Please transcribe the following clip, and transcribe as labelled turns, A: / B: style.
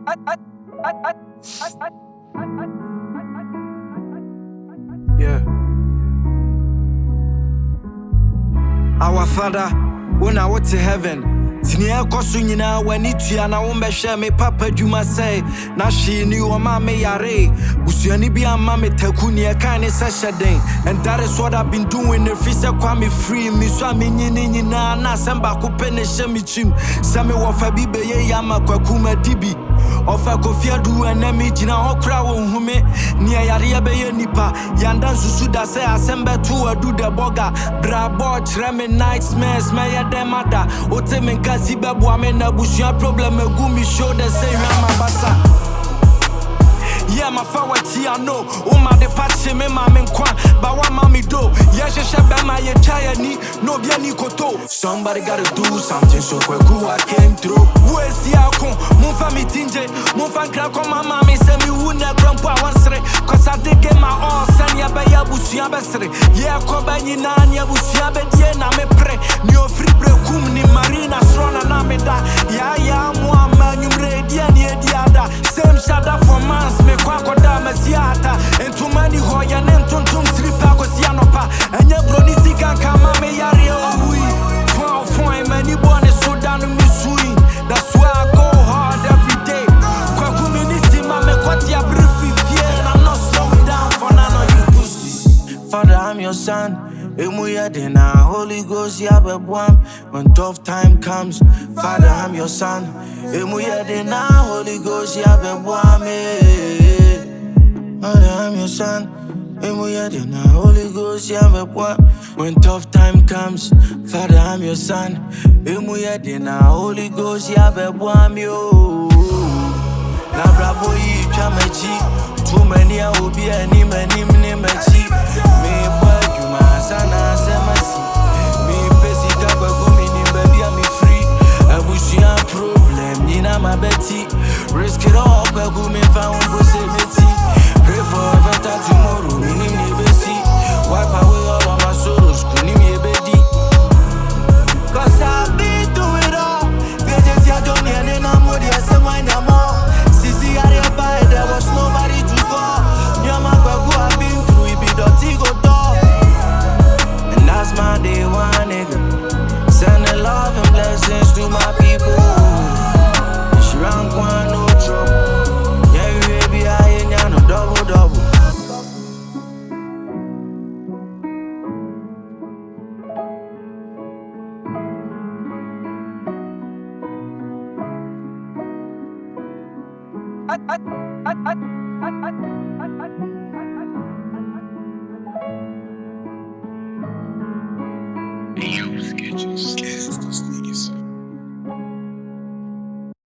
A: Yeah. Our Father, when I was to heaven, Tinia Kosunina, when it's Yana Umbesha, me Papa Juma say, Nashi knew a mamma yare, Busianibia mamma Takunia kind of sashading, and that is what I've been doing. The Fisa Kwame free, Miss Wamini na Samba Kupene Shemichim, Sami Wafabibe Yama Kwakuma Dibi. Ofa kofia du enemi jina okra wo hume ni ayaria be nipa yanda susu da se asembe tu adu de boga brabo treme nightmares me ya demada ote men kasi bebo ame na busua problem egu mi show the say rama basa. Yeah, my fawati I know. Uma de patche me mama nkwa, ba wa mami do. Yeah, she be my chaya ni, no bien ni koto. Somebody gotta do something, so kweku I came through. Where's the akon? Mon fami tinje, mon fan kra ko mama me say me wu na grandpa wansre. Cause I did get my all, san ya be ya busia besre. Yeah, ko ba ni na nya busia be die na me pre. Ni ofri brekum ni marina strona na me da. Yeah, mo amanyumre die ni ediada. Same shada for months me kwakoda masiata entu mani hoya nentuntum slipa ko sianopa enye broni sika kama me yare owi fon many born so down me sui. That's why I go hard every day. Kwaku minisi mame kwati ya briefy fear and I'm not slowing down for none of you pussies. Father, I'm your son. Emuya dena Holy Ghost ya bebwam. When tough time comes, Father, I'm your son. Emuya dena Holy Ghost ya bebwam. Father, I'm your son. Emuya dena Holy Ghost ya bebwam. When tough time comes, Father, I'm your son. Emuya dena Holy Ghost ya bebwam yo. Na brabo yi chamechi. Too many a obi ani mani mne mechi. Me boy sana semasi me pesi gaba gumi ni baby I'm free abushia problem ni na my betty risk it all kwa gumi found possibility pray for a better tomorrow me ni besi wipe away all of my sorrows kuni me bedi cause I've been through it all pages ya don't need na more ya say why na more sisi are by there was nobody to call nyama kwa go I've been through it be dirty go door. That's my day one, nigga. Sending love and blessings to my people. She rank one, no trouble. Yeah, you baby, I ain't got no double.
B: Hey, yo, sketches, those niggas.